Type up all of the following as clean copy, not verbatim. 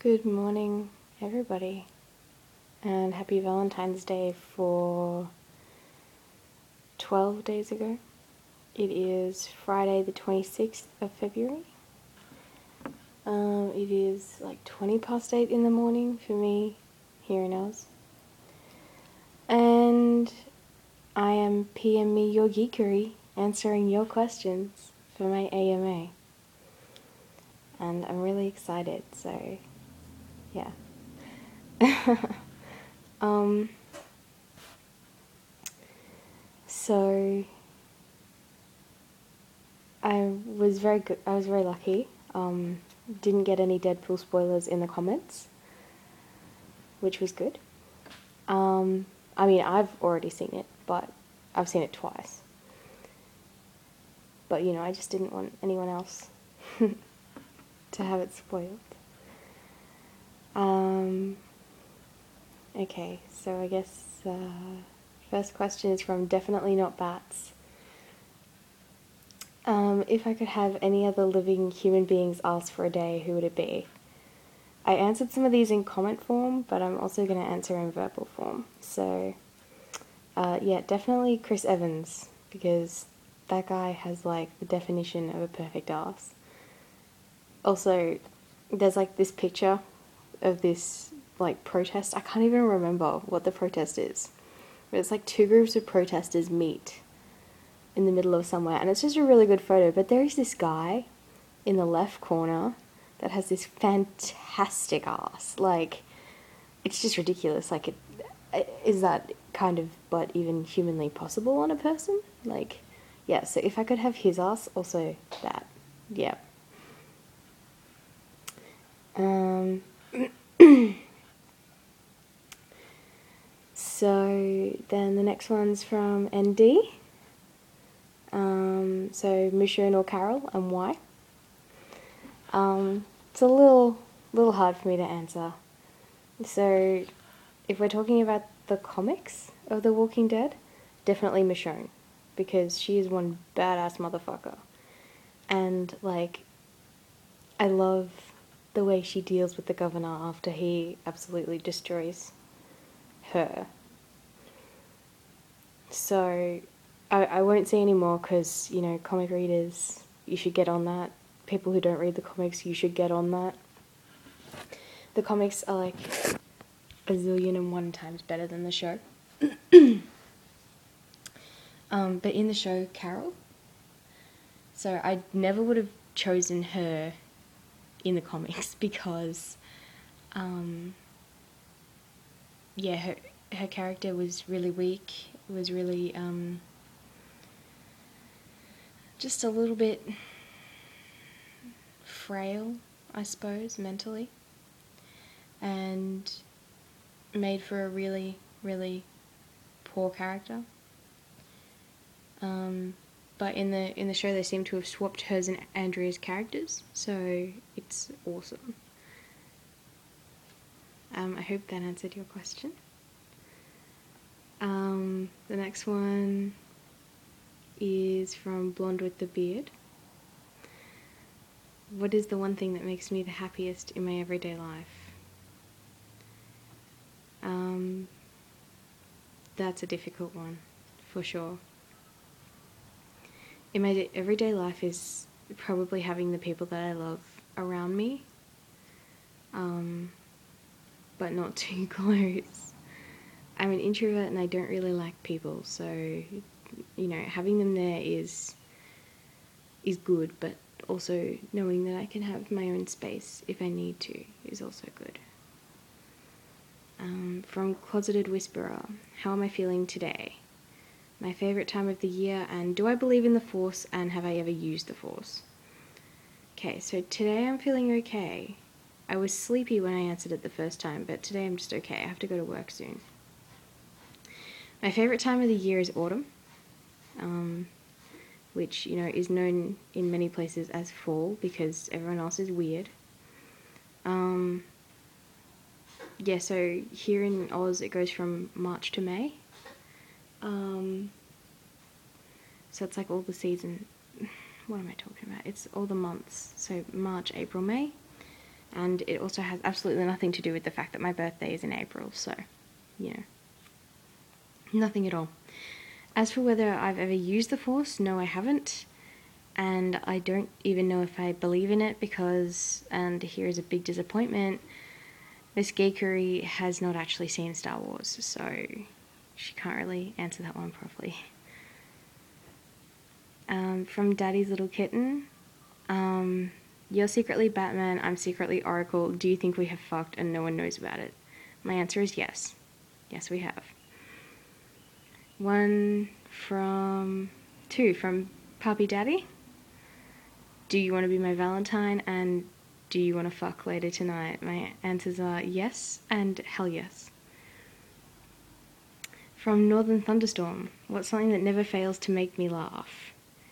Good morning, everybody, and happy Valentine's Day for 12 days ago. It is Friday, the 26th of February. It is like 20 past 8 in the morning for me here in Oz. And I am PM Me Your Geekery answering your questions for my AMA. And I'm really excited, so yeah. So I was very good. I was very lucky. Didn't get any Deadpool spoilers in the comments, which was good. I mean, I've already seen it, but I've seen it twice. But you know, I just didn't want anyone else to have it spoiled. Okay, so I guess first question is from Definitely Not Bats. If I could have any other living human beings ask for a day, who would it be? I answered some of these in comment form, but I'm also going to answer in verbal form. So, yeah, definitely Chris Evans, because that guy has like the definition of a perfect ass. Also, there's like this picture of this like protest. I can't even remember what the protest is. But it's like two groups of protesters meet in the middle of somewhere, and it's just a really good photo. But there is this guy in the left corner that has this fantastic ass. Like, it's just ridiculous. Like, is that kind of but even humanly possible on a person? Like, yeah, so if I could have his ass, also that. Yeah. So then the next one's from ND. So Michonne or Carol, and why? It's a little hard for me to answer. So if we're talking about the comics of The Walking Dead, definitely Michonne, because she is one badass motherfucker. And like, I love the way she deals with the governor after he absolutely destroys her. So I won't say any more because, you know, comic readers, you should get on that. People who don't read the comics, you should get on that. The comics are like a zillion and one times better than the show. But in the show, Carol, so I never would have chosen her in the comics because, yeah, her character was really weak. It was really just a little bit frail, I suppose, mentally, and made for a really, really poor character. But in the show, they seem to have swapped hers and Andrea's characters, so it's awesome. I hope that answered your question. The next one is from Blonde with the Beard. What is the one thing that makes me the happiest in my everyday life? That's a difficult one, for sure. In my everyday life is probably having the people that I love around me, but not too close. I'm an introvert and I don't really like people, so, you know, having them there is good, but also knowing that I can have my own space if I need to is also good. From Closeted Whisperer, how am I feeling today? My favourite time of the year, and do I believe in the Force, and have I ever used the Force? Okay, so today I'm feeling okay. I was sleepy when I answered it the first time, but today I'm just okay. I have to go to work soon. My favourite time of the year is autumn, which, you know, is known in many places as fall because everyone else is weird. Yeah, so here in Oz it goes from March to May. So it's like all the season. What am I talking about? It's all the months. So March, April, May. And it also has absolutely nothing to do with the fact that my birthday is in April, so, you know, nothing at all. As for whether I've ever used the Force, no, I haven't. And I don't even know if I believe in it because, and here is a big disappointment, Miss Geekery has not actually seen Star Wars, so she can't really answer that one properly. From Daddy's Little Kitten, you're secretly Batman, I'm secretly Oracle, do you think we have fucked and no one knows about it? My answer is yes. Yes, we have. Two from Puppy Daddy. Do you want to be my Valentine and do you want to fuck later tonight? My answers are yes and hell yes. From Northern Thunderstorm, what's something that never fails to make me laugh?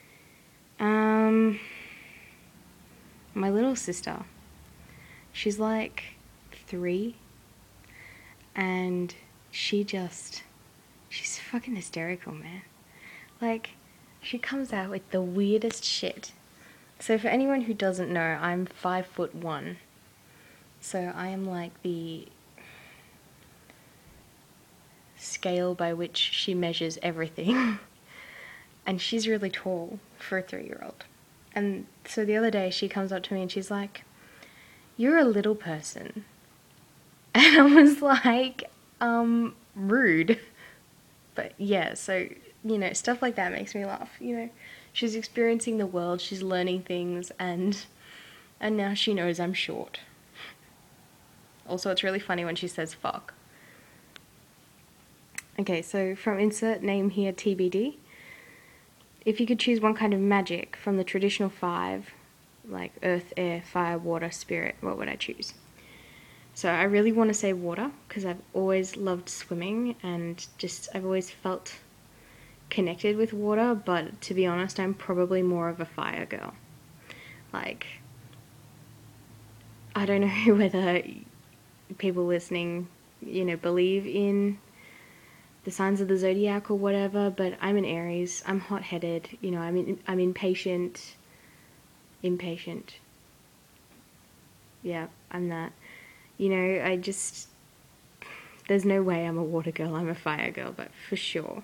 My little sister. She's like 3 and she's fucking hysterical, man. Like, she comes out with the weirdest shit. So for anyone who doesn't know, I'm 5'1". So I am like the scale by which she measures everything. And she's really tall for a 3-year-old. And so the other day she comes up to me and she's like, "You're a little person." And I was like, rude. But yeah, so, you know, stuff like that makes me laugh, you know. She's experiencing the world, she's learning things, and now she knows I'm short. Also, it's really funny when she says fuck. Okay, so from insert name here, TBD. If you could choose one kind of magic from the traditional 5, like earth, air, fire, water, spirit, what would I choose? So I really want to say water, because I've always loved swimming, and I've always felt connected with water, but to be honest, I'm probably more of a fire girl. Like, I don't know whether people listening, you know, believe in the signs of the zodiac or whatever, but I'm an Aries. I'm hot-headed, you know, I'm impatient. Yeah, I'm that. You know, there's no way I'm a water girl, I'm a fire girl, but for sure.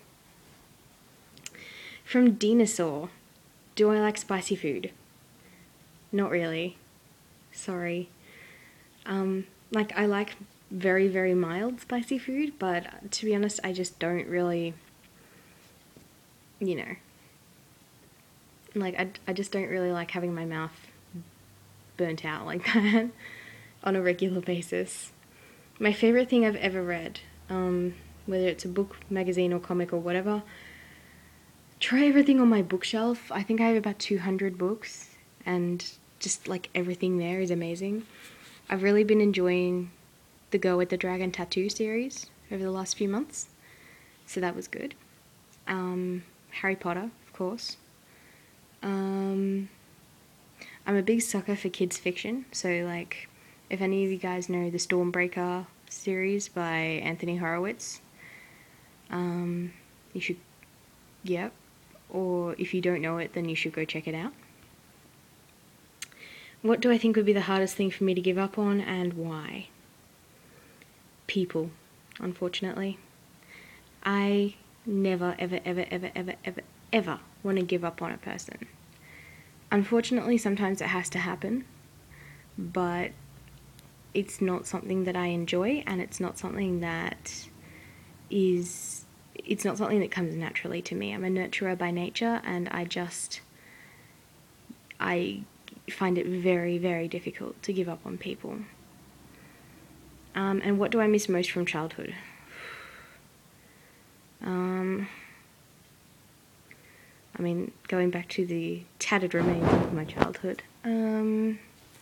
From Dinosaur, do I like spicy food? Not really. Sorry. Like, I like very, very mild spicy food, but to be honest, I just don't really, you know, like, I just don't really like having my mouth burnt out like that on a regular basis. My favorite thing I've ever read, whether it's a book, magazine, or comic, or whatever, try everything on my bookshelf. I think I have about 200 books, and just, like, everything there is amazing. I've really been enjoying the Girl with the Dragon Tattoo series over the last few months, so that was good. Harry Potter, of course. I'm a big sucker for kids fiction, so, like, if any of you guys know the Stormbreaker series by Anthony Horowitz, you should, yep, or if you don't know it, then you should go check it out. What do I think would be the hardest thing for me to give up on, and why? People, unfortunately. I never, ever, ever, ever, ever, ever, ever want to give up on a person. Unfortunately, sometimes it has to happen, but it's not something that I enjoy, and it's not something that comes naturally to me. I'm a nurturer by nature, and I find it very, very difficult to give up on people. And what do I miss most from childhood? I mean, going back to the tattered remains of my childhood. I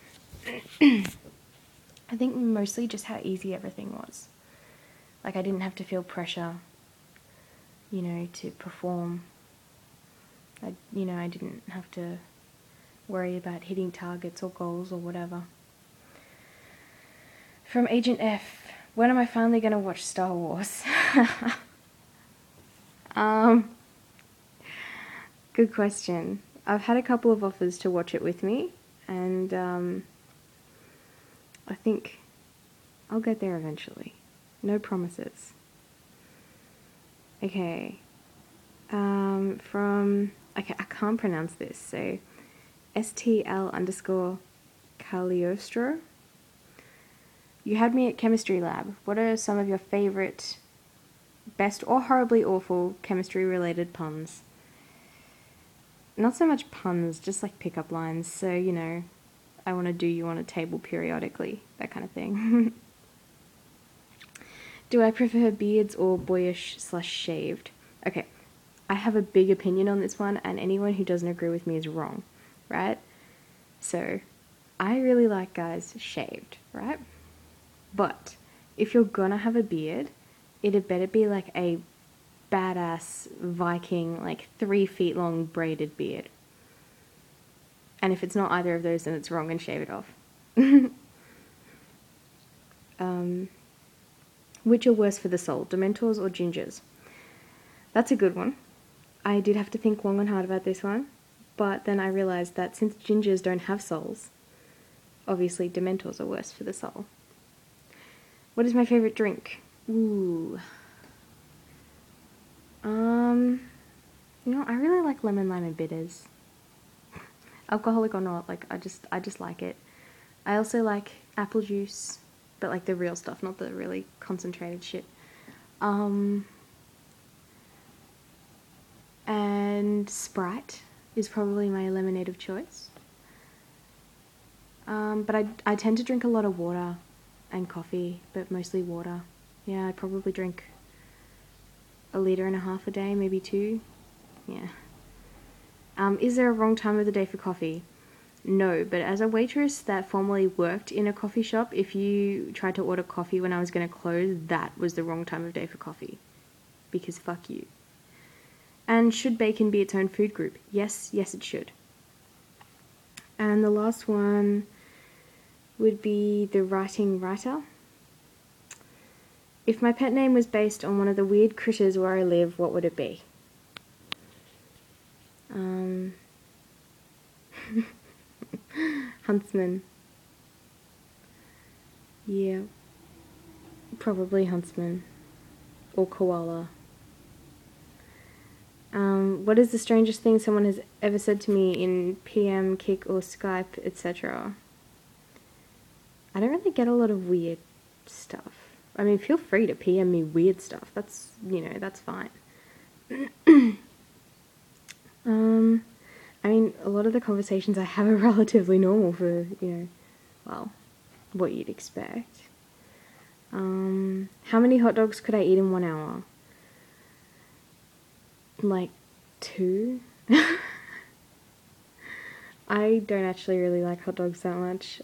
think mostly just how easy everything was. Like, I didn't have to feel pressure, you know, to perform. I didn't have to worry about hitting targets or goals or whatever. From Agent F, when am I finally going to watch Star Wars? Good question. I've had a couple of offers to watch it with me, and I think I'll get there eventually. No promises. Okay. Okay, I can't pronounce this, so STL_Cagliostro. You had me at chemistry lab. What are some of your favourite, best or horribly awful chemistry related puns? Not so much puns, just like pickup lines. So, you know, I want to do you on a table periodically, that kind of thing. Do I prefer beards or boyish/shaved? Okay, I have a big opinion on this one, and anyone who doesn't agree with me is wrong, right? So, I really like guys shaved, right? But if you're gonna have a beard, it'd better be like a badass Viking, like 3 feet long braided beard. And if it's not either of those, then it's wrong and shave it off. Which are worse for the soul, Dementors or Gingers? That's a good one. I did have to think long and hard about this one, but then I realised that since Gingers don't have souls, obviously Dementors are worse for the soul. What is my favourite drink? Ooh. You know, I really like lemon lime and bitters. Alcoholic or not, like I just like it. I also like apple juice, but like the real stuff, not the really concentrated shit. And Sprite is probably my lemonade of choice. But I tend to drink a lot of water and coffee, but mostly water. Yeah, I probably drink 1.5 liters a day, maybe 2. Yeah. Is there a wrong time of the day for coffee? No, but as a waitress that formerly worked in a coffee shop, if you tried to order coffee when I was going to close, that was the wrong time of day for coffee. Because fuck you. And should bacon be its own food group? Yes, it should. And the last one would be the writing writer. If my pet name was based on one of the weird critters where I live, what would it be? Huntsman. Yeah. Probably huntsman. Or koala. What is the strangest thing someone has ever said to me in PM, Kik, or Skype, etc.? I don't really get a lot of weird stuff. I mean, feel free to PM me weird stuff. That's, you know, that's fine. I mean, a lot of the conversations I have are relatively normal for, you know, well, what you'd expect. How many hot dogs could I eat in 1 hour? Like 2? I don't actually really like hot dogs that much.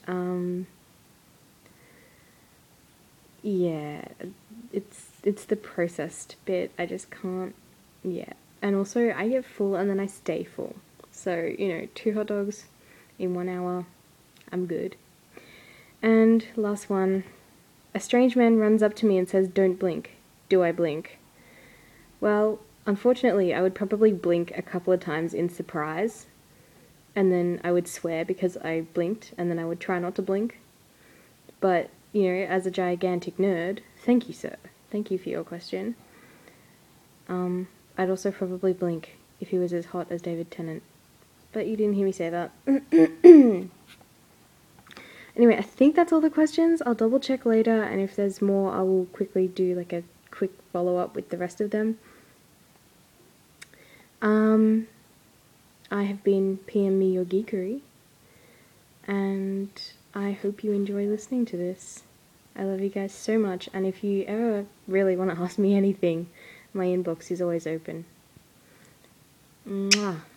Yeah, it's the processed bit. I just can't, yeah. And also, I get full and then I stay full. So, you know, 2 hot dogs in 1 hour, I'm good. And last one, a strange man runs up to me and says, "Don't blink." Do I blink? Well, unfortunately, I would probably blink a couple of times in surprise, and then I would swear because I blinked, and then I would try not to blink. But, you know, as a gigantic nerd, thank you, sir. Thank you for your question. I'd also probably blink if he was as hot as David Tennant. But you didn't hear me say that. Anyway, I think that's all the questions. I'll double check later, and if there's more, I will quickly do like a quick follow-up with the rest of them. I have been PM Me Your Geekery, and I hope you enjoy listening to this. I love you guys so much, and if you ever really want to ask me anything, my inbox is always open. Mwah.